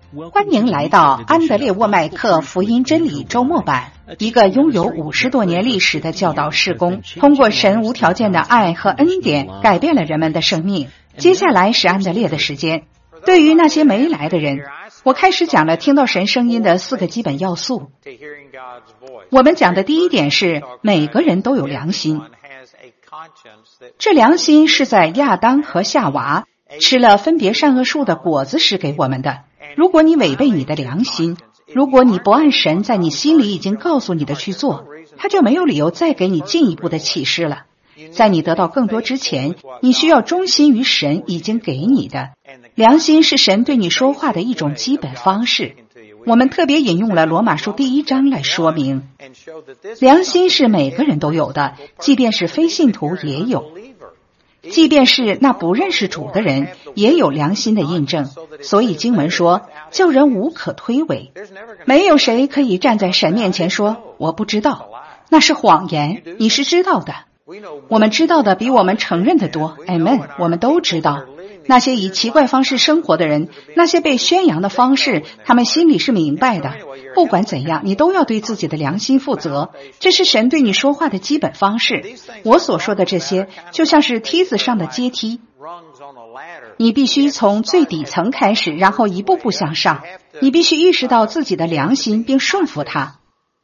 欢迎来到安德烈沃麦克福音真理周末版，一个拥有50多年历史的教导事工，通过神无条件的爱和恩典改变了人们的生命。接下来是安德烈的时间。对于那些没来的人，我开始讲了听到神声音的4个基本要素。我们讲的第一点是每个人都有良心，这良心是在亚当和夏娃吃了分别善恶树的果子时给我们的。如果你违背你的良心，如果你不按神在你心里已经告诉你的去做，他就没有理由再给你进一步的启示了。在你得到更多之前，你需要忠心于神已经给你的。良心是神对你说话的一种基本方式。我们特别引用了罗马书第1章来说明，良心是每个人都有的，即便是非信徒也有。即便是那不认识主的人也有良心的印证，所以经文说叫人无可推诿。没有谁可以站在神面前说我不知道，那是谎言，你是知道的。我们知道的比我们承认的多。 Amen， 我们都知道那些以奇怪方式生活的人，那些被宣扬的方式，他们心里是明白的。不管怎样，你都要对自己的良心负责，这是神对你说话的基本方式。我所说的这些就像是梯子上的阶梯，你必须从最底层开始，然后一步步向上。你必须意识到自己的良心并顺服它，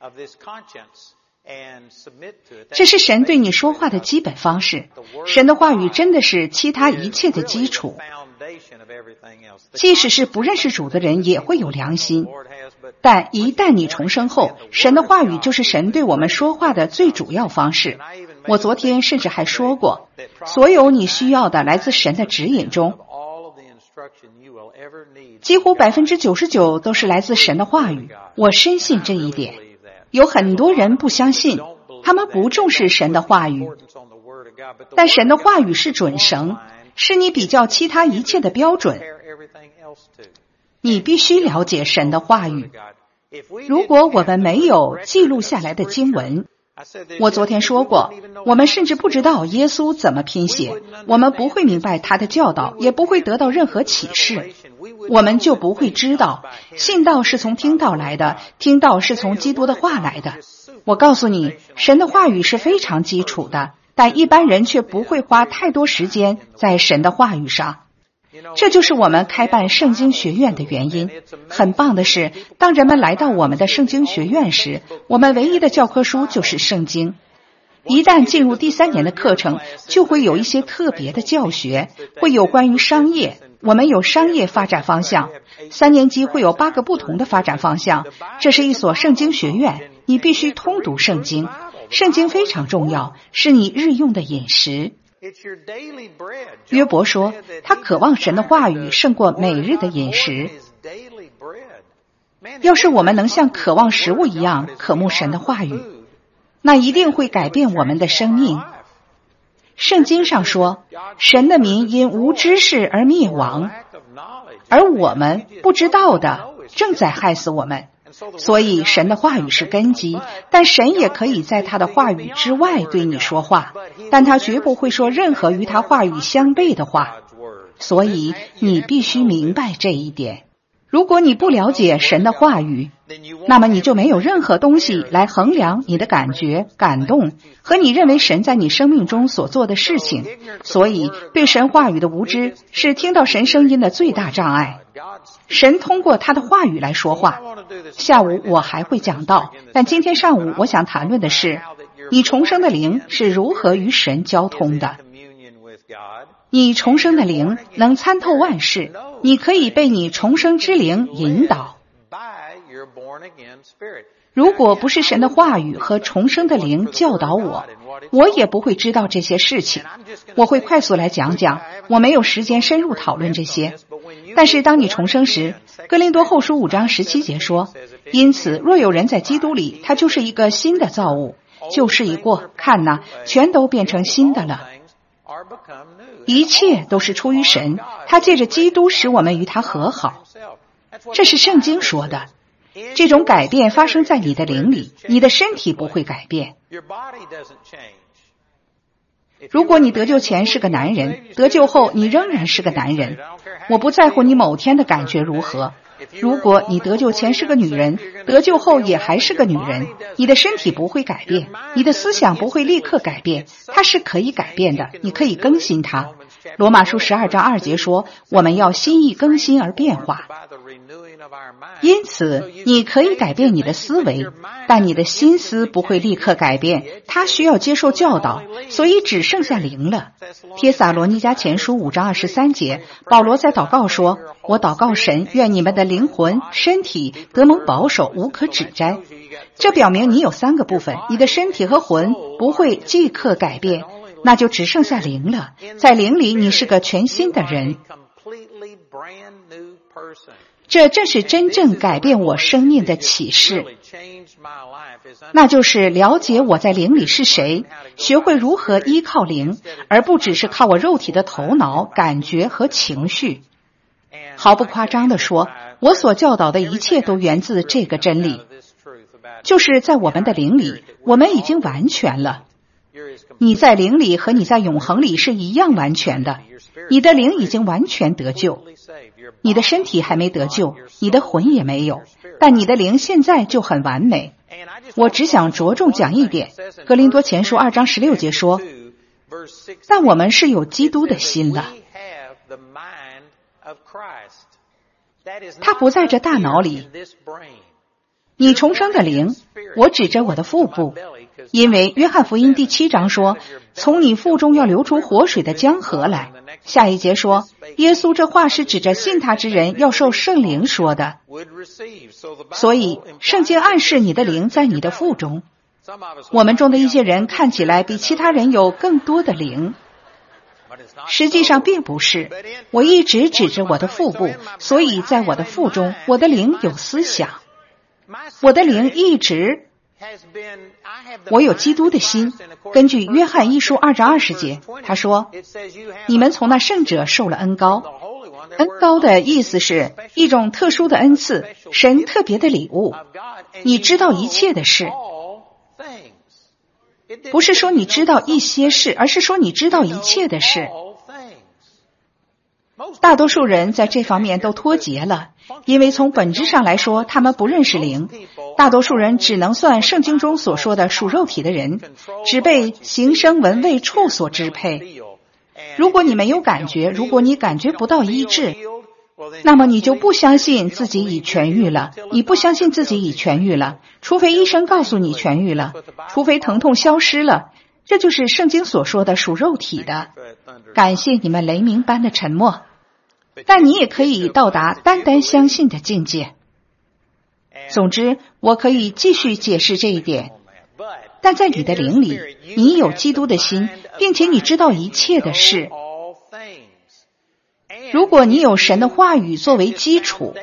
这是神对你说话的基本方式。神的话语真的是其他一切的基础。即使是不认识主的人也会有良心，但一旦你重生后，神的话语就是神对我们说话的最主要方式。我昨天甚至还说过，所有你需要的来自神的指引中，几乎99%都是来自神的话语。我深信这一点。有很多人不相信，他们不重视神的话语，但神的话语是准绳，是你比较其他一切的标准。你必须了解神的话语。如果我们没有记录下来的经文，我昨天说过，我们甚至不知道耶稣怎么拼写，我们不会明白他的教导，也不会得到任何启示，我们就不会知道信道是从听道来的，听道是从基督的话来的。我告诉你，神的话语是非常基础的，但一般人却不会花太多时间在神的话语上。这就是我们开办圣经学院的原因。很棒的是，当人们来到我们的圣经学院时，我们唯一的教科书就是圣经。一旦进入第3年的课程，就会有一些特别的教学，会有关于商业，我们有商业发展方向。3年级会有8个不同的发展方向。这是一所圣经学院，你必须通读圣经。圣经非常重要，是你日用的饮食。约伯说，他渴望神的话语胜过每日的饮食。要是我们能像渴望食物一样渴慕神的话语，那一定会改变我们的生命。圣经上说，神的民因无知识而灭亡，而我们不知道的正在害死我们。所以神的话语是根基，但神也可以在他的话语之外对你说话，但他绝不会说任何与他话语相悖的话。所以你必须明白这一点。如果你不了解神的话语，那么你就没有任何东西来衡量你的感觉、感动和你认为神在你生命中所做的事情。所以对神话语的无知是听到神声音的最大障碍。神通过他的话语来说话。下午我还会讲到，但今天上午我想谈论的是，你重生的灵是如何与神交通的。你重生的灵能参透万事，你可以被你重生之灵引导。如果不是神的话语和重生的灵教导我，我也不会知道这些事情。我会快速来讲讲，我没有时间深入讨论这些。但是当你重生时，哥林多后书5章17节说，因此若有人在基督里，他就是一个新的造物，旧事已过，看哪，全都变成新的了。一切都是出于神，他借着基督使我们与他和好。这是圣经说的。这种改变发生在你的灵里，你的身体不会改变。如果你得救前是个男人，得救后你仍然是个男人，我不在乎你某天的感觉如何， 如果你得救前是个女人，得救后也还是个女人，你的身体不会改变，你的思想不会立刻改变，它是可以改变的，你可以更新它。罗马书12章2节说，我们要心意更新而变化。因此，你可以改变你的思维，但你的心思不会立刻改变，它需要接受教导，所以只剩下灵了。帖撒罗尼迦前书5章23节，保罗在祷告说，我祷告神，愿你们的灵魂、身体得蒙保守，无可指摘。这表明你有3个部分，你的身体和魂不会即刻改变，那就只剩下灵了。在灵里，你是个全新的人。这正是真正改变我生命的启示，那就是了解我在灵里是谁，学会如何依靠灵，而不只是靠我肉体的头脑、感觉和情绪。毫不夸张地说，我所教导的一切都源自这个真理，就是在我们的灵里，我们已经完全了。你在灵里和你在永恒里是一样完全的，你的灵已经完全得救。你的身体还没得救，你的魂也没有，但你的灵现在就很完美。我只想着重讲一点，哥林多前书2章16节说，但我们是有基督的心了。它不在这大脑里。你重生的灵，我指着我的腹部，因为约翰福音第7章说，从你腹中要流出活水的江河来。下一节说，耶稣这话是指着信他之人要受圣灵说的。所以圣经暗示你的灵在你的腹中。我们中的一些人看起来比其他人有更多的灵，实际上并不是。我一直指着我的腹部，所以在我的腹中，我的灵有思想。我的灵一直，我有基督的心。根据约翰1书2章20节，他说，你们从那圣者受了恩膏。恩膏的意思是一种特殊的恩赐，神特别的礼物。你知道一切的事，不是说你知道一些事，而是说你知道一切的事。大多数人在这方面都脱节了，因为从本质上来说，他们不认识灵。大多数人只能算圣经中所说的属肉体的人，只被形声闻味触所支配。如果你没有感觉，如果你感觉不到医治，那么你就不相信自己已痊愈了。你不相信自己已痊愈了，除非医生告诉你痊愈了，除非疼痛消失了。这就是圣经所说的属肉体的。感谢你们雷鸣般的沉默。但你也可以到达单单相信的境界。总之，我可以继续解释这一点。但在你的灵里，你有基督的心，并且你知道一切的事。如果你有神的话语作为基础，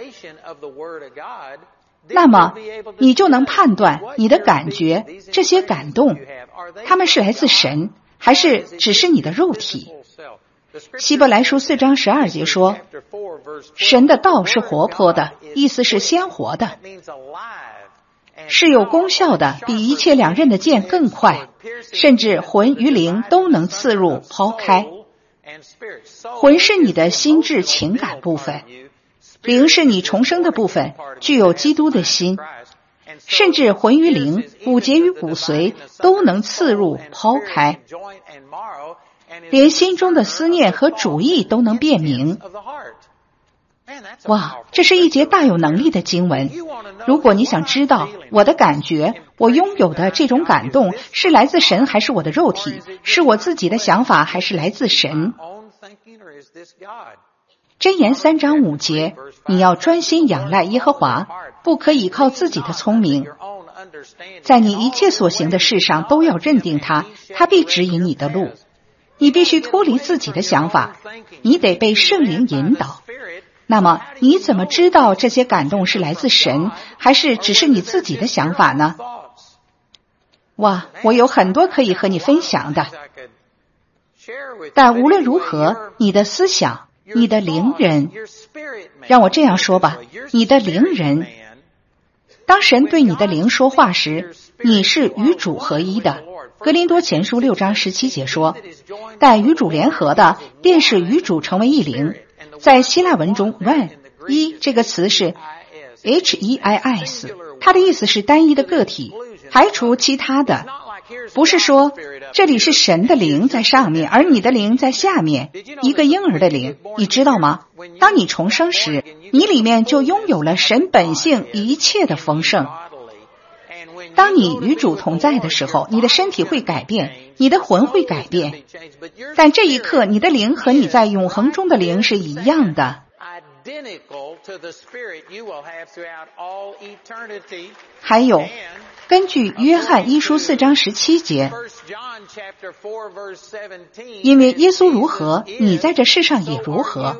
那么你就能判断你的感觉，这些感动，它们是来自神，还是只是你的肉体。希伯来书4章12节说，神的道是活泼的，意思是鲜活的，是有功效的，比一切两刃的剑更快，甚至魂与灵都能刺入抛开。魂是你的心智情感部分，灵是你重生的部分，具有基督的心，甚至魂与灵、骨节与骨髓都能刺入抛开，连心中的思念和主意都能辨明。哇，这是一节大有能力的经文。如果你想知道我的感觉，我拥有的这种感动是来自神还是我的肉体，是我自己的想法还是来自神。箴言3章5节，你要专心仰赖耶和华，不可以靠自己的聪明。在你一切所行的事上都要认定他，他必指引你的路。你必须脱离自己的想法，你得被圣灵引导。那么你怎么知道这些感动是来自神，还是只是你自己的想法呢？哇，我有很多可以和你分享的。但无论如何，你的思想，你的灵人，让我这样说吧，你的灵人，当神对你的灵说话时，你是与主合一的。哥林多前书6章17节说，但与主联合的，便是与主成为一灵。在希腊文中 one 一这个词是 H-E-I-S， 它的意思是单一的个体，排除其他的。不是说这里是神的灵在上面，而你的灵在下面，一个婴儿的灵。你知道吗？当你重生时，你里面就拥有了神本性一切的丰盛。当你与主同在的时候，你的身体会改变，你的魂会改变，但这一刻你的灵和你在永恒中的灵是一样的。还有根据约翰一书4章17节，因为耶稣如何，你在这世上也如何。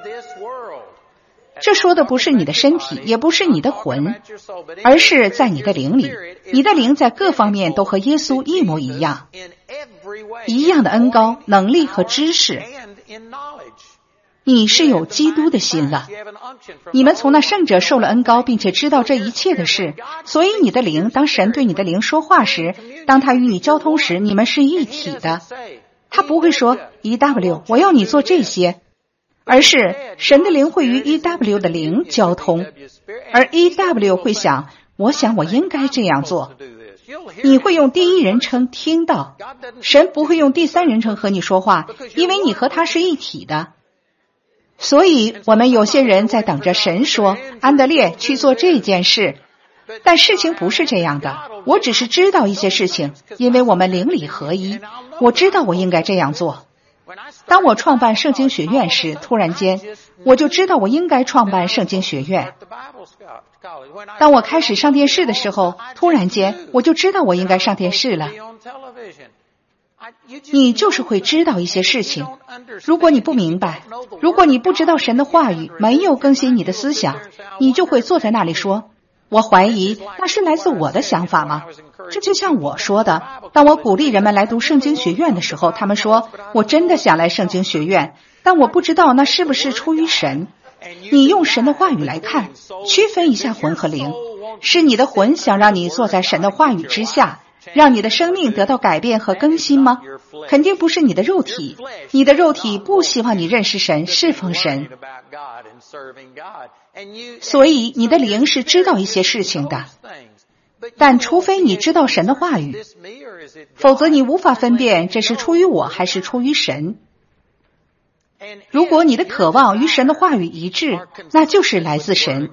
这说的不是你的身体，也不是你的魂，而是在你的灵里。你的灵在各方面都和耶稣一模一样，一样的恩膏、能力和知识。你是有基督的心了，你们从那圣者受了恩膏，并且知道这一切的事，所以你的灵，当神对你的灵说话时，当他与你交通时，你们是一体的。他不会说 EW 我要你做这些，而是神的灵会与 EW 的灵交通，而 EW 会想，我想我应该这样做。你会用第一人称听到，神不会用第三人称和你说话，因为你和他是一体的。所以我们有些人在等着神说，安德烈去做这件事，但事情不是这样的。我只是知道一些事情，因为我们灵里合一，我知道我应该这样做。当我创办圣经学院时，突然间我就知道我应该创办圣经学院。当我开始上电视的时候，突然间我就知道我应该上电视了。你就是会知道一些事情，如果你不明白，如果你不知道神的话语，没有更新你的思想，你就会坐在那里说，我怀疑那是来自我的想法吗？这就像我说的，当我鼓励人们来读圣经学院的时候，他们说我真的想来圣经学院，但我不知道那是不是出于神。你用神的话语来看，区分一下魂和灵，是你的魂想让你坐在神的话语之下，让你的生命得到改变和更新吗？肯定不是你的肉体，你的肉体不希望你认识神、侍奉神，所以你的灵是知道一些事情的。但除非你知道神的话语，否则你无法分辨这是出于我还是出于神。如果你的渴望与神的话语一致，那就是来自神。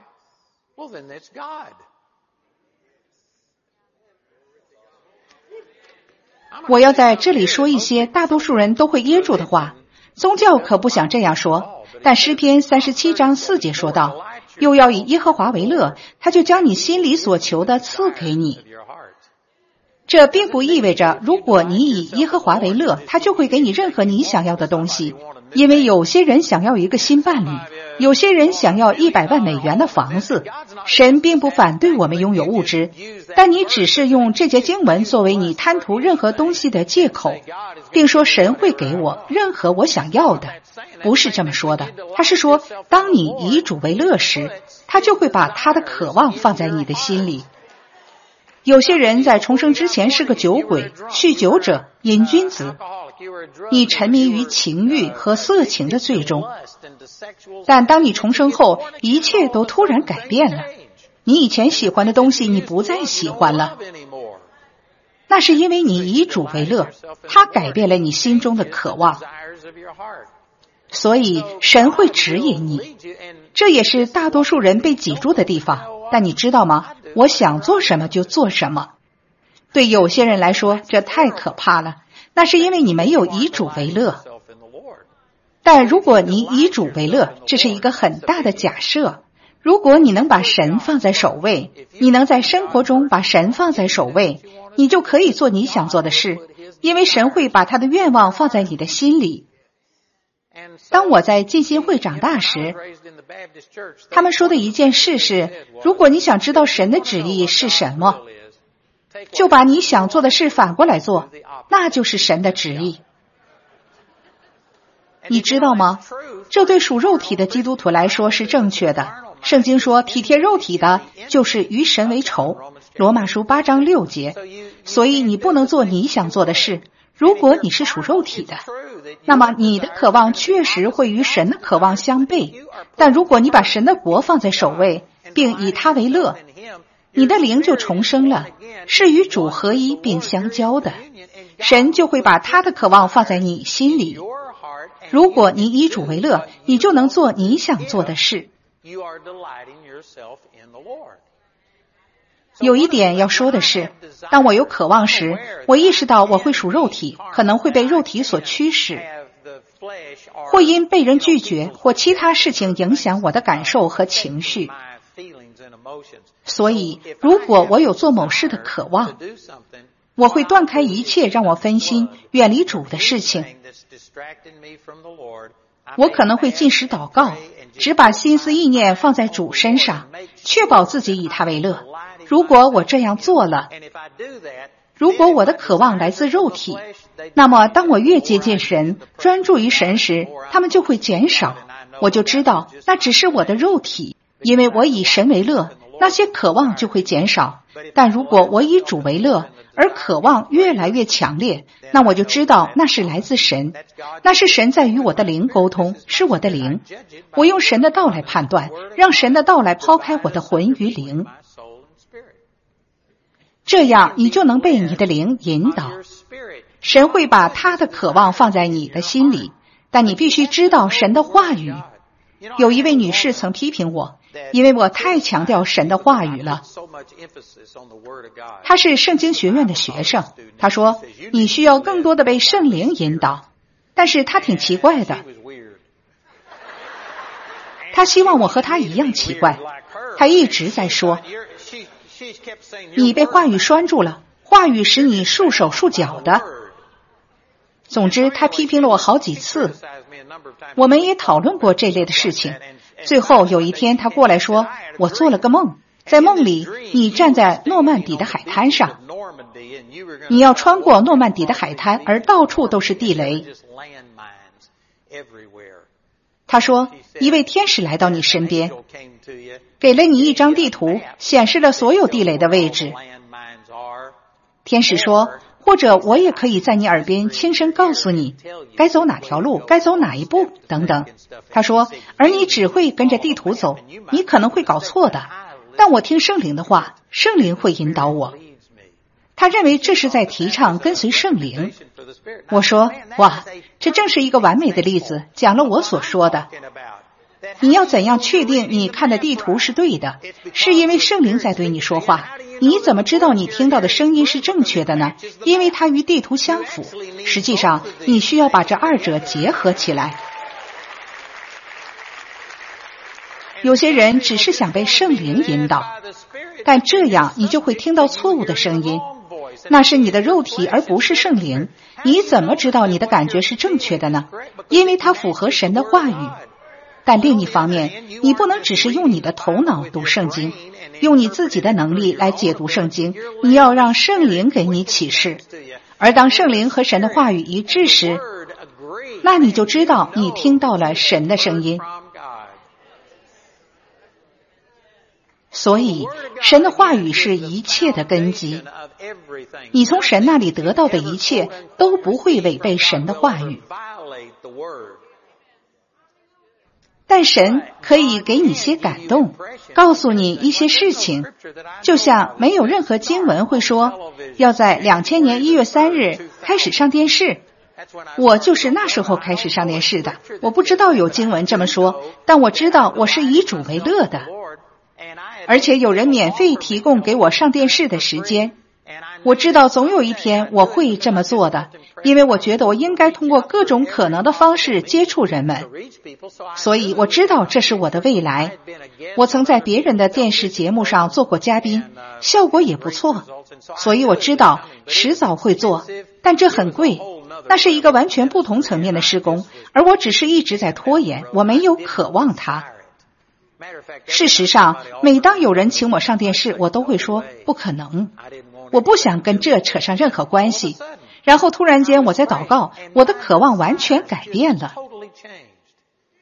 我要在这里说一些大多数人都会噎住的话，宗教可不想这样说，但诗篇37章4节说道，又要以耶和华为乐，他就将你心里所求的赐给你。这并不意味着如果你以耶和华为乐，他就会给你任何你想要的东西，因为有些人想要一个新伴侣，有些人想要100万美元的房子。神并不反对我们拥有物质，但你只是用这节经文作为你贪图任何东西的借口，并说神会给我任何我想要的。不是这么说的，他是说当你以主为乐时，他就会把他的渴望放在你的心里。有些人在重生之前是个酒鬼、酗酒者、瘾君子，你沉迷于情欲和色情的罪中，但当你重生后，一切都突然改变了。你以前喜欢的东西你不再喜欢了，那是因为你以主为乐，他改变了你心中的渴望。所以神会指引你，这也是大多数人被挤住的地方。但你知道吗？我想做什么就做什么。对有些人来说，这太可怕了，那是因为你没有以主为乐。但如果你以主为乐，这是一个很大的假设。如果你能把神放在首位，你能在生活中把神放在首位，你就可以做你想做的事，因为神会把他的愿望放在你的心里。当我在浸信会长大时，他们说的一件事是，如果你想知道神的旨意是什么，就把你想做的事反过来做，那就是神的旨意。你知道吗？这对属肉体的基督徒来说是正确的。圣经说体贴肉体的就是与神为仇，罗马书8章6节。所以你不能做你想做的事。 如果你是属肉体的，那么你的渴望确实会与神的渴望相悖。但如果你把神的国放在首位，并以他为乐，你的灵就重生了，是与主合一并相交的。神就会把他的渴望放在你心里。如果你以主为乐，你就能做你想做的事。有一点要说的是，当我有渴望时，我意识到我会属肉体，可能会被肉体所驱使，或因被人拒绝或其他事情影响我的感受和情绪。所以如果我有做某事的渴望，我会断开一切让我分心远离主的事情。我可能会禁食祷告，只把心思意念放在主身上，确保自己以他为乐。如果我这样做了，如果我的渴望来自肉体，那么当我越接近神，专注于神时，他们就会减少。我就知道那只是我的肉体，因为我以神为乐，那些渴望就会减少。但如果我以主为乐，而渴望越来越强烈，那我就知道那是来自神，那是神在与我的灵沟通，是我的灵。我用神的道来判断，让神的道来抛开我的魂与灵。这样你就能被你的灵引导。神会把他的渴望放在你的心里，但你必须知道神的话语。有一位女士曾批评我，因为我太强调神的话语了。她是圣经学院的学生，她说你需要更多的被圣灵引导。但是她挺奇怪的，她希望我和她一样奇怪。她一直在说你被话语拴住了，话语使你束手束脚的。总之她批评了我好几次，我们也讨论过这类的事情。最后有一天她过来说，我做了个梦，在梦里你站在诺曼底的海滩上，你要穿过诺曼底的海滩，而到处都是地雷。她说一位天使来到你身边，给了你一张地图，显示了所有地雷的位置。天使说，或者我也可以在你耳边轻声告诉你该走哪条路，该走哪一步等等。他说，而你只会跟着地图走，你可能会搞错的，但我听圣灵的话，圣灵会引导我。他认为这是在提倡跟随圣灵。我说，哇，这正是一个完美的例子，讲了我所说的。你要怎样确定你看的地图是对的？是因为圣灵在对你说话。你怎么知道你听到的声音是正确的呢？因为它与地图相符。实际上你需要把这二者结合起来。有些人只是想被圣灵引导，但这样你就会听到错误的声音，那是你的肉体而不是圣灵。你怎么知道你的感觉是正确的呢？因为它符合神的话语。但另一方面，你不能只是用你的头脑读圣经，用你自己的能力来解读圣经，你要让圣灵给你启示。而当圣灵和神的话语一致时，那你就知道你听到了神的声音。所以神的话语是一切的根基，你从神那里得到的一切都不会违背神的话语。但神可以给你些感动，告诉你一些事情，就像没有任何经文会说要在2000年1月3日开始上电视。我就是那时候开始上电视的。我不知道有经文这么说，但我知道我是以主为乐的，而且有人免费提供给我上电视的时间。我知道总有一天我会这么做的，因为我觉得我应该通过各种可能的方式接触人们，所以我知道这是我的未来。我曾在别人的电视节目上做过嘉宾，效果也不错，所以我知道迟早会做，但这很贵，那是一个完全不同层面的施工，而我只是一直在拖延，我没有渴望它。事实上，每当有人请我上电视，我都会说不可能，我不想跟这扯上任何关系。然后突然间我在祷告，我的渴望完全改变了。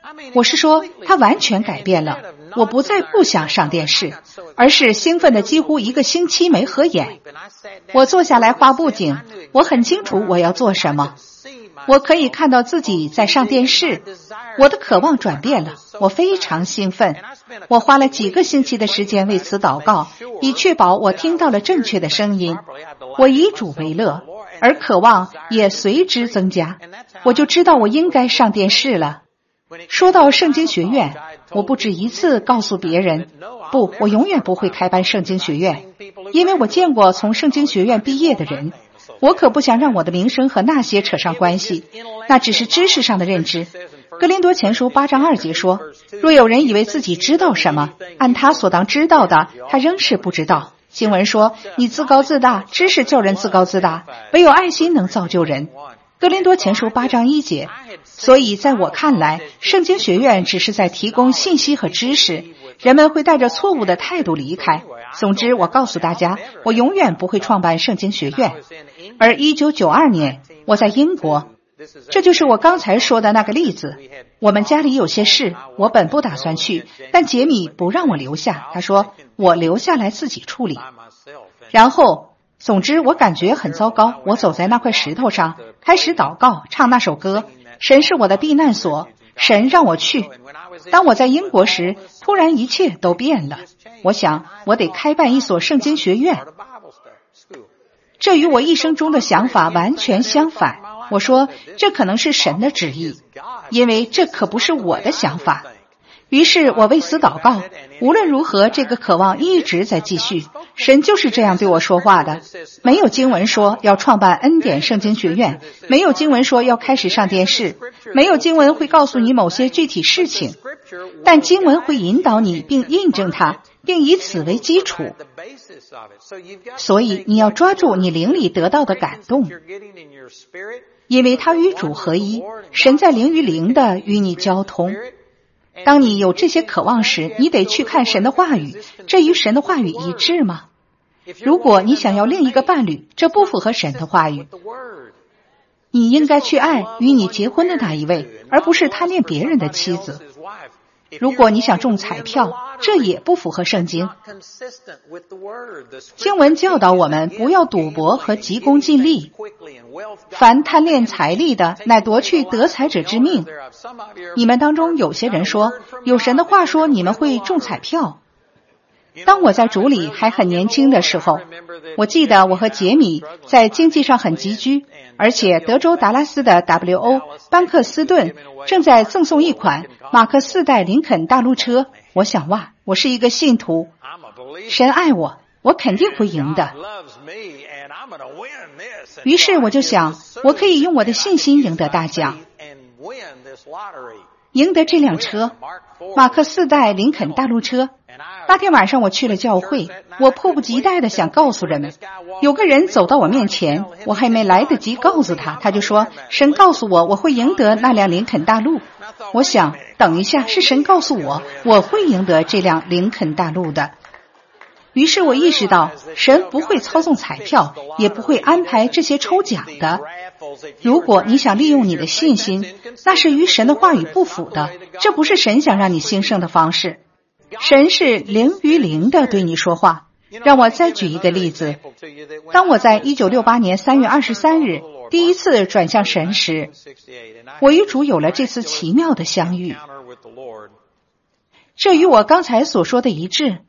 我是说，它完全改变了。我不再不想上电视，而是兴奋的几乎1个星期没合眼。我坐下来画布景，我很清楚我要做什么。我可以看到自己在上电视，我的渴望转变了，我非常兴奋。我花了几个星期的时间为此祷告，以确保我听到了正确的声音。我以主为乐，而渴望也随之增加。我就知道我应该上电视了。说到圣经学院，我不止一次告诉别人，不，我永远不会开办圣经学院，因为我见过从圣经学院毕业的人。我可不想让我的名声和那些扯上关系，那只是知识上的认知。哥林多前书8章2节说，若有人以为自己知道什么，按他所当知道的，他仍是不知道。经文说，你自高自大，知识叫人自高自大，唯有爱心能造就人。哥林多前书8章1节。所以在我看来，圣经学院只是在提供信息和知识，人们会带着错误的态度离开。总之，我告诉大家，我永远不会创办圣经学院。而1992年，我在英国，这就是我刚才说的那个例子。我们家里有些事，我本不打算去，但杰米不让我留下，他说我留下来自己处理。然后总之我感觉很糟糕，我走在那块石头上，开始祷告，唱那首歌，神是我的避难所，神让我去。当我在英国时，突然一切都变了。我想我得开办一所圣经学院，这与我一生中的想法完全相反。我说这可能是神的旨意，因为这可不是我的想法。于是我为此祷告，无论如何这个渴望一直在继续。神就是这样对我说话的。没有经文说要创办恩典圣经学院，没有经文说要开始上电视，没有经文会告诉你某些具体事情，但经文会引导你并印证它，并以此为基础。所以你要抓住你灵里得到的感动，因为它与主合一，神在灵与灵的与你交通。当你有这些渴望时，你得去看神的话语，这与神的话语一致吗？如果你想要另一个伴侣，这不符合神的话语。你应该去爱与你结婚的那一位，而不是贪恋别人的妻子。如果你想中彩票，这也不符合圣经。经文教导我们不要赌博和急功近利，凡贪恋财力的，乃夺去得财者之命。你们当中有些人说，有神的话说你们会中彩票。当我在主里还很年轻的时候，我记得我和杰米在经济上很拮据，而且德州达拉斯的 W.O. 班克斯顿正在赠送一款马克4代林肯大路车。我想，哇，我是一个信徒，神爱我，我肯定会赢的。于是我就想，我可以用我的信心赢得大奖，赢得这辆车，马克4代林肯大路车。那天晚上我去了教会，我迫不及待地想告诉人们。有个人走到我面前，我还没来得及告诉他，他就说，神告诉我会赢得那辆林肯大路。我想，等一下，是神告诉我会赢得这辆林肯大路的。于是我意识到，神不会操纵彩票，也不会安排这些抽奖的。如果你想利用你的信心，那是与神的话语不符的，这不是神想让你兴盛的方式。神是灵与灵的对你说话。让我再举一个例子。当我在1968年3月23日第一次转向神时，我与主有了这次奇妙的相遇。这与我刚才所说的一致，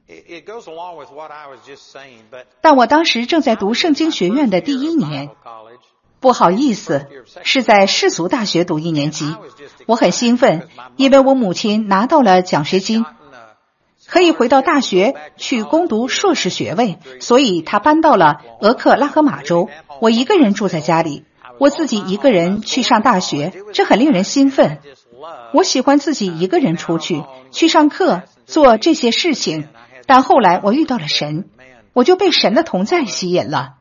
但我当时正在读圣经学院的第1年。不好意思，是在世俗大学读1年级。我很兴奋，因为我母亲拿到了奖学金，可以回到大学去攻读硕士学位，所以她搬到了俄克拉荷马州。我一个人住在家里，我自己一个人去上大学，这很令人兴奋。我喜欢自己一个人出去上课，做这些事情。但后来我遇到了神，我就被神的同在吸引了。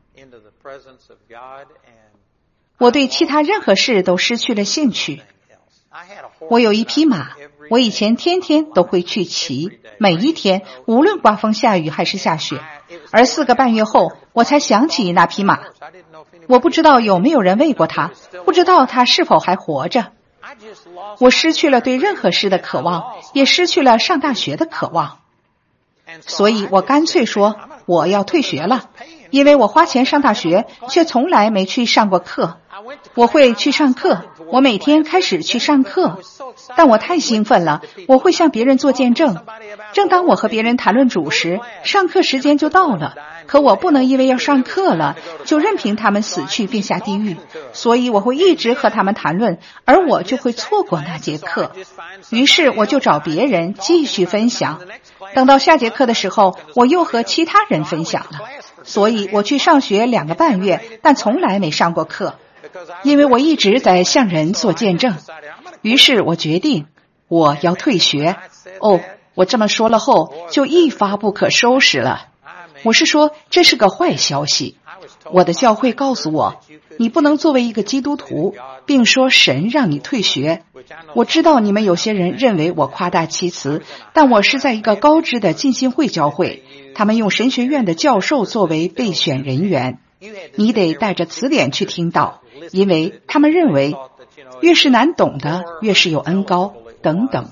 我对其他任何事都失去了兴趣。我有一匹马，我以前天天都会去骑，每一天，无论刮风下雨还是下雪。而4个半月后，我才想起那匹马。我不知道有没有人喂过它，不知道它是否还活着。 我失去了对任何事的渴望，也失去了上大学的渴望。所以我干脆说我要退学了，因为我花钱上大学，却从来没去上过课。我会去上课，我每天开始去上课，但我太兴奋了，我会向别人做见证。正当我和别人谈论主时，上课时间就到了，可我不能因为要上课了，就任凭他们死去并下地狱，所以我会一直和他们谈论，而我就会错过那节课。于是我就找别人继续分享，等到下节课的时候，我又和其他人分享了。所以我去上学2个半月，但从来没上过课，因为我一直在向人做见证。于是我决定我要退学。我这么说了后就一发不可收拾了。我是说这是个坏消息。我的教会告诉我，你不能作为一个基督徒并说神让你退学。我知道你们有些人认为我夸大其词，但我是在一个高知的浸信会教会，他们用神学院的教授作为备选人员。你得带着词典去听到，因为他们认为越是难懂的越是有恩膏等等。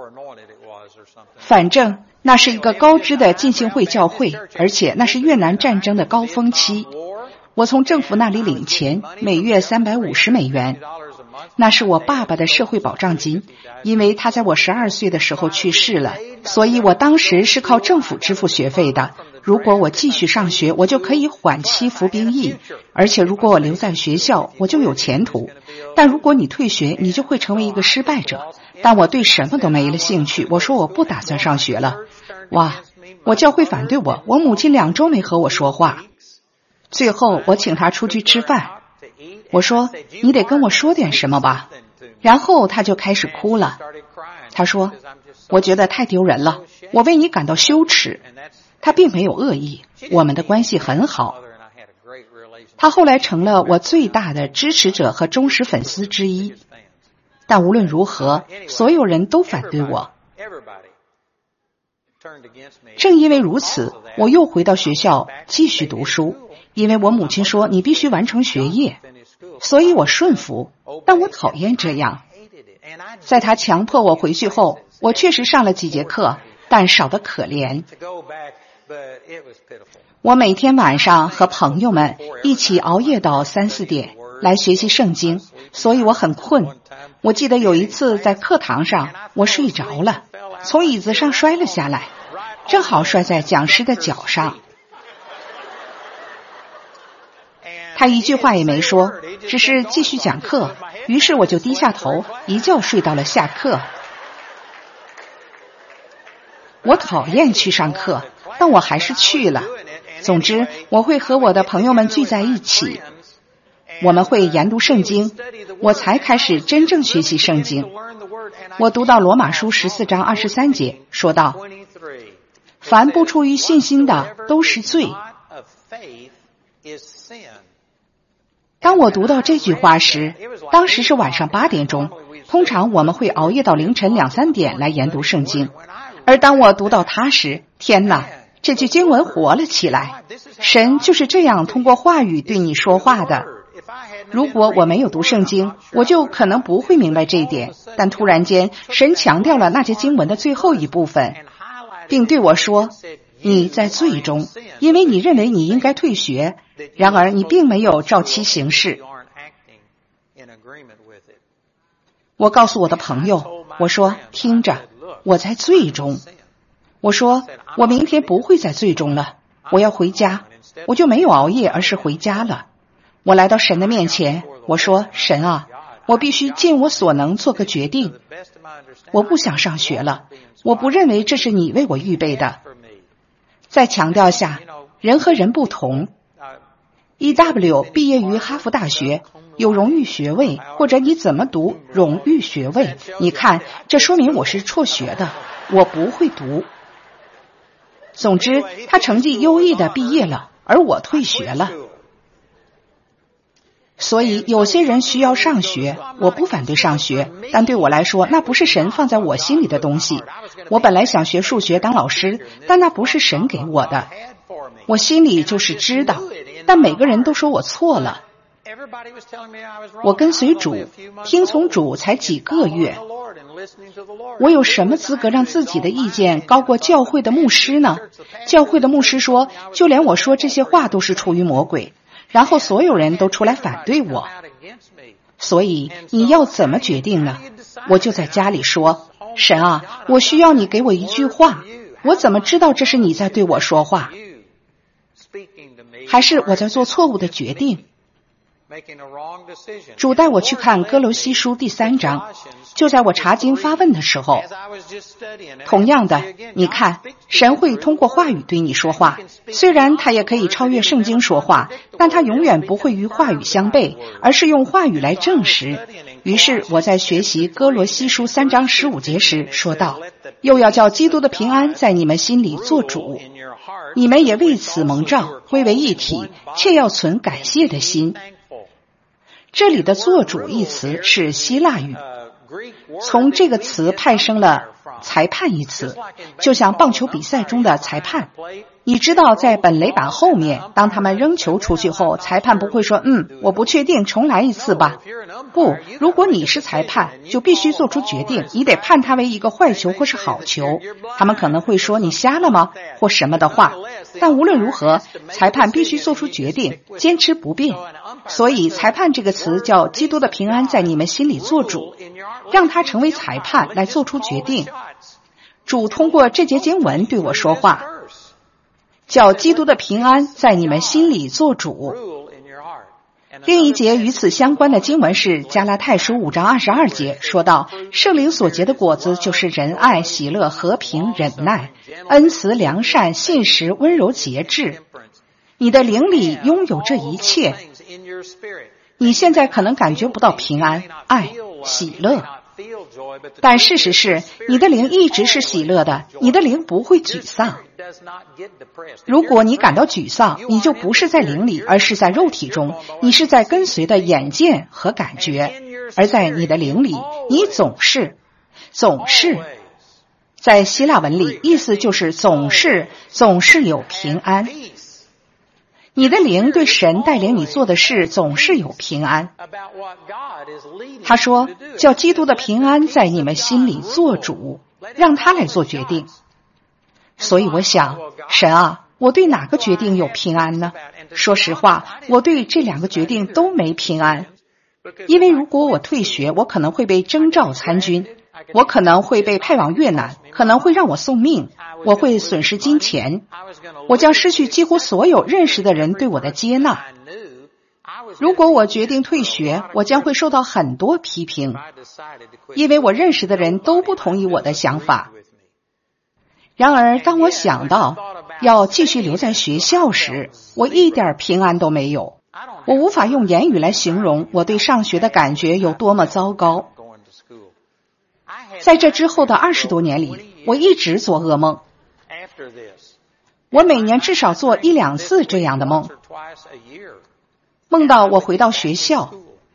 反正那是一个高知的浸信会教会，而且那是越南战争的高峰期。我从政府那里领钱，每月350美元。那是我爸爸的社会保障金，因为他在我12岁的时候去世了，所以我当时是靠政府支付学费的。如果我继续上学，我就可以缓期服兵役，而且如果我留在学校，我就有前途。但如果你退学，你就会成为一个失败者。但我对什么都没了兴趣，我说我不打算上学了。哇，我教会反对我，我母亲2周没和我说话。最后我请她出去吃饭，我说你得跟我说点什么吧。然后她就开始哭了。她说我觉得太丢人了，我为你感到羞耻。她并没有恶意，我们的关系很好。她后来成了我最大的支持者和忠实粉丝之一。但无论如何，所有人都反对我。正因为如此，我又回到学校继续读书，因为我母亲说你必须完成学业，所以我顺服，但我讨厌这样。在她强迫我回去后，我确实上了几节课，但少得可怜。我每天晚上和朋友们一起熬夜到3、4点来学习圣经，所以我很困。我记得有一次在课堂上，我睡着了，从椅子上摔了下来，正好摔在讲师的脚上。他一句话也没说，只是继续讲课，于是我就低下头，一觉睡到了下课。我讨厌去上课，但我还是去了。总之，我会和我的朋友们聚在一起，我们会研读圣经，我才开始真正学习圣经。我读到罗马书14章23节，说道：凡不出于信心的都是罪。当我读到这句话时，当时是晚上8点钟，通常我们会熬夜到凌晨2、3点来研读圣经。而当我读到它时，天哪，这句经文活了起来。神就是这样通过话语对你说话的。如果我没有读圣经，我就可能不会明白这一点，但突然间神强调了那节经文的最后一部分，并对我说，你在罪中，因为你认为你应该退学，然而你并没有照其行事。我告诉我的朋友，我说听着，我在罪中。我说我明天不会在罪中了，我要回家。我就没有熬夜，而是回家了。我来到神的面前，我说神啊，我必须尽我所能做个决定。我不想上学了，我不认为这是你为我预备的。再强调下，人和人不同。E.W. 毕业于哈佛大学，有荣誉学位，或者你怎么读荣誉学位？你看，这说明我是辍学的，我不会读。总之，他成绩优异的毕业了，而我退学了。所以有些人需要上学，我不反对上学，但对我来说，那不是神放在我心里的东西。我本来想学数学当老师，但那不是神给我的。我心里就是知道，但每个人都说我错了。 我跟随主，听从主才几个月，我有什么资格让自己的意见高过教会的牧师呢？教会的牧师说，就连我说这些话都是出于魔鬼，然后所有人都出来反对我。所以你要怎么决定呢？我就在家里说，神啊，我需要你给我一句话，我怎么知道这是你在对我说话？还是我在做错误的决定？主带我去看哥罗西书第3章，就在我查经发问的时候。同样的，你看，神会通过话语对你说话，虽然他也可以超越圣经说话，但他永远不会与话语相悖，而是用话语来证实。于是我在学习哥罗西书3章15节时说道，又要叫基督的平安在你们心里做主，你们也为此蒙召，归为一体，却要存感谢的心。这里的做主一词是希腊语，从这个词派生了裁判一词，就像棒球比赛中的裁判。你知道在本垒板后面，当他们扔球出去后，裁判不会说我不确定，重来一次吧。不，如果你是裁判，就必须做出决定，你得判它为一个坏球或是好球。他们可能会说你瞎了吗或什么的话，但无论如何，裁判必须做出决定，坚持不变。所以裁判这个词叫基督的平安在你们心里做主，让他成为裁判来做出决定。主通过这节经文对我说话，叫基督的平安在你们心里做主。另一节与此相关的经文是加拉太书5章22节，说到圣灵所结的果子就是仁爱、喜乐、和平、忍耐、恩慈、良善、信实、温柔、节制。你的灵里拥有这一切。你现在可能感觉不到平安、爱、喜乐，但事实是你的灵一直是喜乐的，你的灵不会沮丧。如果你感到沮丧，你就不是在灵里，而是在肉体中，你是在跟随的眼见和感觉。而在你的灵里，你总是在希腊文里意思就是总是有平安。你的灵对神带领你做的事总是有平安。他说，叫基督的平安在你们心里做主，让他来做决定。所以我想，神啊，我对哪个决定有平安呢？说实话，我对这2个决定都没平安。因为如果我退学，我可能会被征召参军，我可能会被派往越南，可能会让我送命，我会损失金钱，我将失去几乎所有认识的人对我的接纳。如果我决定退学，我将会受到很多批评，因为我认识的人都不同意我的想法。然而，当我想到要继续留在学校时，我一点平安都没有。我无法用言语来形容我对上学的感觉有多么糟糕。在这之后的20多年里，我一直做噩梦。我每年至少做1-2次这样的梦，梦到我回到学校。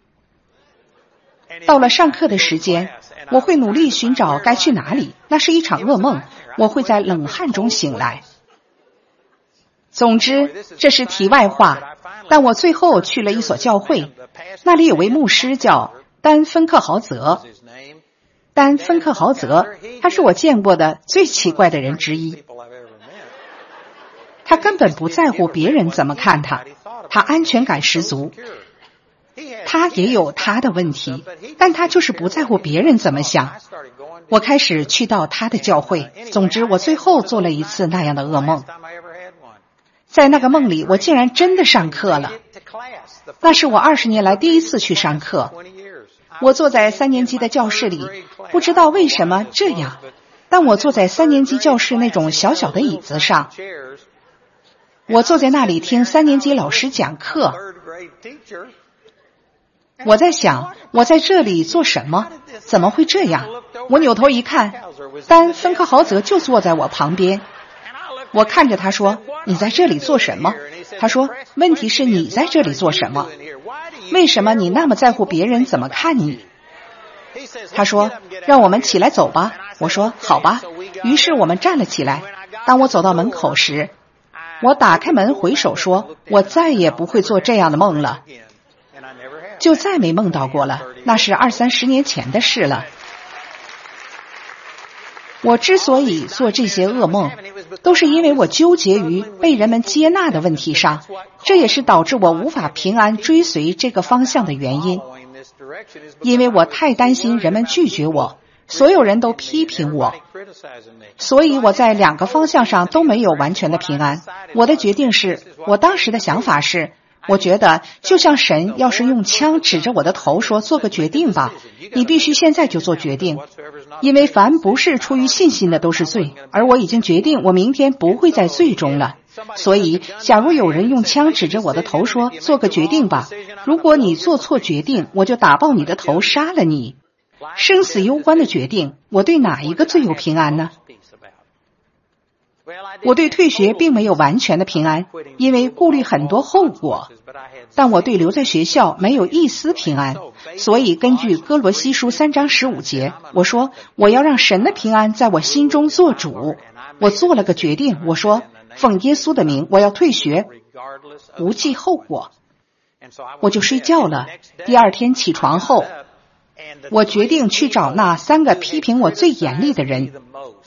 到了上课的时间，我会努力寻找该去哪里，那是一场噩梦，我会在冷汗中醒来。总之，这是题外话，但我最后去了一所教会，那里有位牧师叫丹·芬克豪泽。丹·芬克豪泽，他是我见过的最奇怪的人之一。他根本不在乎别人怎么看他，他安全感十足。他也有他的问题，但他就是不在乎别人怎么想。我开始去到他的教会，总之我最后做了一次那样的噩梦。在那个梦里，我竟然真的上课了。那是我20年来第一次去上课。我坐在3年级的教室里，不知道为什么这样，但我坐在3年级教室那种小小的椅子上。我坐在那里听3年级老师讲课。我在想，我在这里做什么？怎么会这样？我扭头一看，丹·芬克豪泽就坐在我旁边。我看着他说，你在这里做什么？他说，问题是你在这里做什么？为什么你那么在乎别人怎么看你？他说，让我们起来走吧。我说，好吧。于是我们站了起来。当我走到门口时，我打开门回首说，我再也不会做这样的梦了。 就再没梦到过了，那是20-30年前的事了。我之所以做这些噩梦，都是因为我纠结于被人们接纳的问题上，这也是导致我无法平安追随这个方向的原因。因为我太担心人们拒绝我，所有人都批评我，所以我在2个方向上都没有完全的平安。我的决定是，我当时的想法是，我觉得就像神要是用枪指着我的头说做个决定吧，你必须现在就做决定，因为凡不是出于信心的都是罪，而我已经决定我明天不会在罪中了。所以假如有人用枪指着我的头说做个决定吧，如果你做错决定，我就打爆你的头杀了你。生死攸关的决定，我对哪一个最有平安呢？我对退学并没有完全的平安，因为顾虑很多后果，但我对留在学校没有一丝平安。所以根据哥罗西书3章15节，我说我要让神的平安在我心中做主。我做了个决定，我说奉耶稣的名我要退学，不计后果。我就睡觉了。第二天起床后，我决定去找那3个批评我最严厉的人。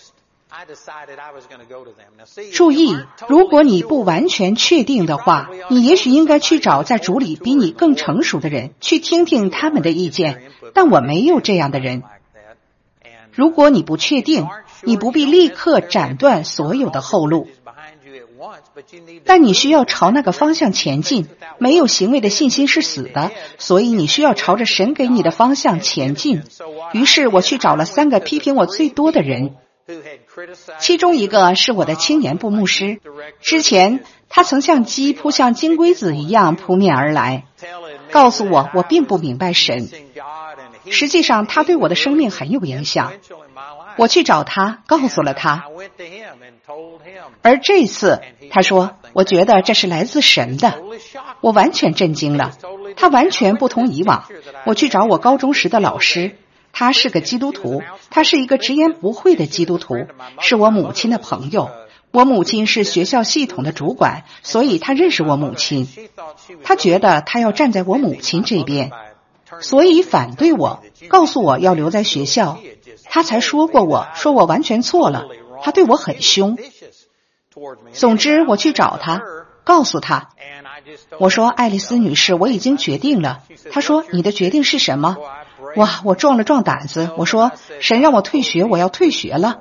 注意，如果你不完全确定的话，你也许应该去找在主里比你更成熟的人，去听听他们的意见，但我没有这样的人。如果你不确定，你不必立刻斩断所有的后路，但你需要朝那个方向前进。没有行为的信心是死的，所以你需要朝着神给你的方向前进。于是我去找了3个批评我最多的人，其中一个是我的青年部牧师。之前他曾像鸡扑向金龟子一样扑面而来，告诉我我并不明白神。实际上他对我的生命很有影响。我去找他，告诉了他，而这次他说我觉得这是来自神的。我完全震惊了，他完全不同以往。我去找我高中时的老师，他是个基督徒，他是一个直言不讳的基督徒，是我母亲的朋友。我母亲是学校系统的主管，所以他认识我母亲。他觉得他要站在我母亲这边，所以反对我，告诉我要留在学校。他才说过我，说我完全错了，他对我很凶。总之我去找他，告诉他，我说爱丽丝女士，我已经决定了。他说你的决定是什么？哇，我壮了壮胆子，我说神让我退学，我要退学了。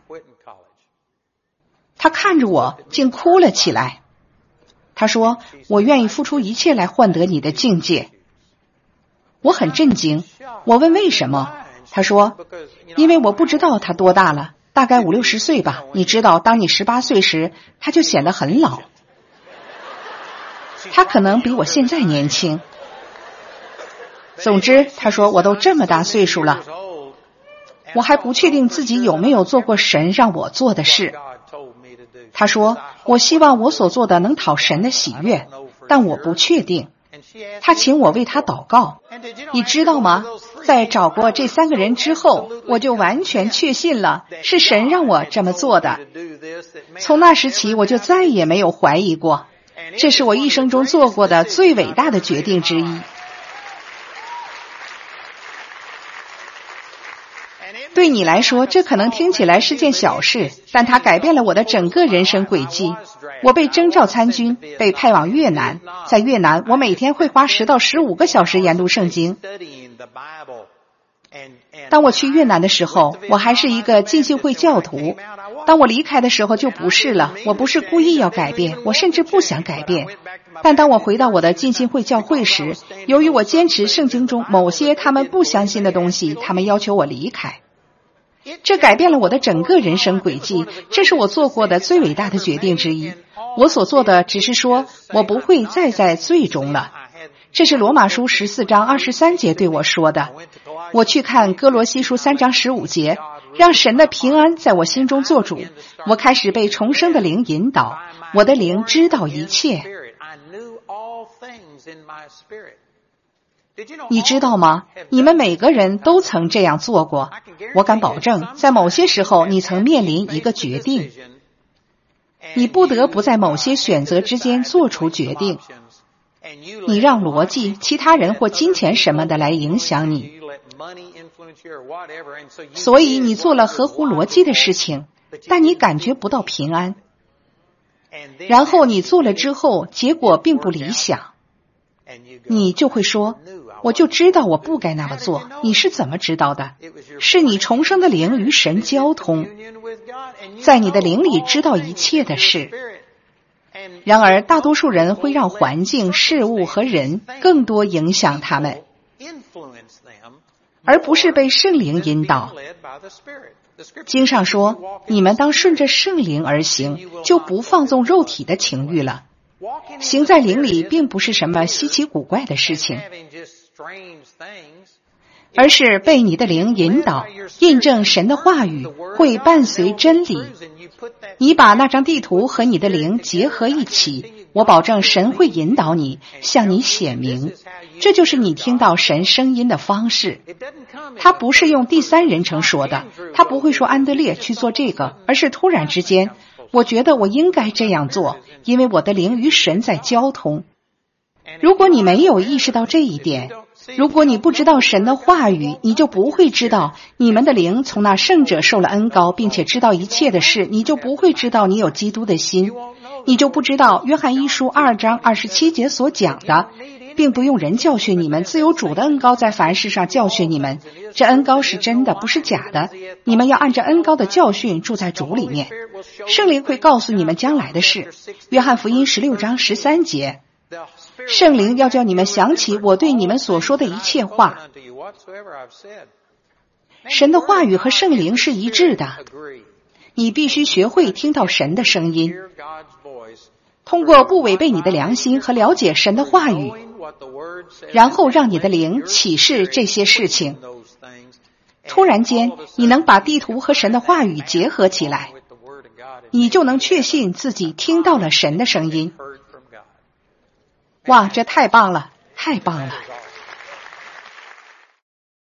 他看着我竟哭了起来。他说我愿意付出一切来换得你的境界。我很震惊，我问为什么？他说因为我不知道他多大了，大概50-60岁吧。你知道当你18岁时他就显得很老，他可能比我现在年轻。总之他说我都这么大岁数了，我还不确定自己有没有做过神让我做的事。他说我希望我所做的能讨神的喜悦，但我不确定。他请我为他祷告。你知道吗？在找过这3个人之后，我就完全确信了是神让我这么做的。从那时起我就再也没有怀疑过，这是我一生中做过的最伟大的决定之一。对你来说这可能听起来是件小事，但它改变了我的整个人生轨迹。我被征召参军，被派往越南。在越南我每天会花10到15个小时研读圣经。当我去越南的时候，我还是一个浸信会教徒。当我离开的时候就不是了。我不是故意要改变，我甚至不想改变。但当我回到我的浸信会教会时，由于我坚持圣经中某些他们不相信的东西，他们要求我离开。这改变了我的整个人生轨迹，这是我做过的最伟大的决定之一。我所做的只是说我不会再在罪中了。这是罗马书14章23节对我说的。我去看哥罗西书3章15节，让神的平安在我心中做主。我开始被重生的灵引导，我的灵知道一切。你知道吗？你们每个人都曾这样做过。我敢保证，在某些时候你曾面临一个决定，你不得不在某些选择之间做出决定。 你让逻辑、其他人或金钱什么的来影响你，所以你做了合乎逻辑的事情，但你感觉不到平安。然后你做了之后，结果并不理想，你就会说，我就知道我不该那么做。你是怎么知道的？是你重生的灵与神交通，在你的灵里知道一切的事。然而大多数人会让环境、事物和人更多影响他们，而不是被圣灵引导。经上说，你们当顺着圣灵而行，就不放纵肉体的情欲了。行在灵里并不是什么稀奇古怪的事情，而是被你的灵引导，印证神的话语，会伴随真理。你把那张地图和你的灵结合一起，我保证神会引导你，向你显明。这就是你听到神声音的方式。他不是用第三人称说的，他不会说安德烈去做这个，而是突然之间，我觉得我应该这样做，因为我的灵与神在交通。如果你没有意识到这一点，如果你不知道神的话语，你就不会知道你们的灵从那圣者受了恩膏，并且知道一切的事，你就不会知道你有基督的心，你就不知道约翰一书2章27节所讲的，并不用人教训你们，自有主的恩膏在凡事上教训你们。这恩膏是真的，不是假的。你们要按着恩膏的教训住在主里面。圣灵会告诉你们将来的事。约翰福音16章13节，圣灵要叫你们想起我对你们所说的一切话。神的话语和圣灵是一致的，你必须学会听到神的声音，通过不违背你的良心和了解神的话语，然后让你的灵启示这些事情。突然间，你能把地图和神的话语结合起来，你就能确信自己听到了神的声音。哇，这太棒了，太棒了！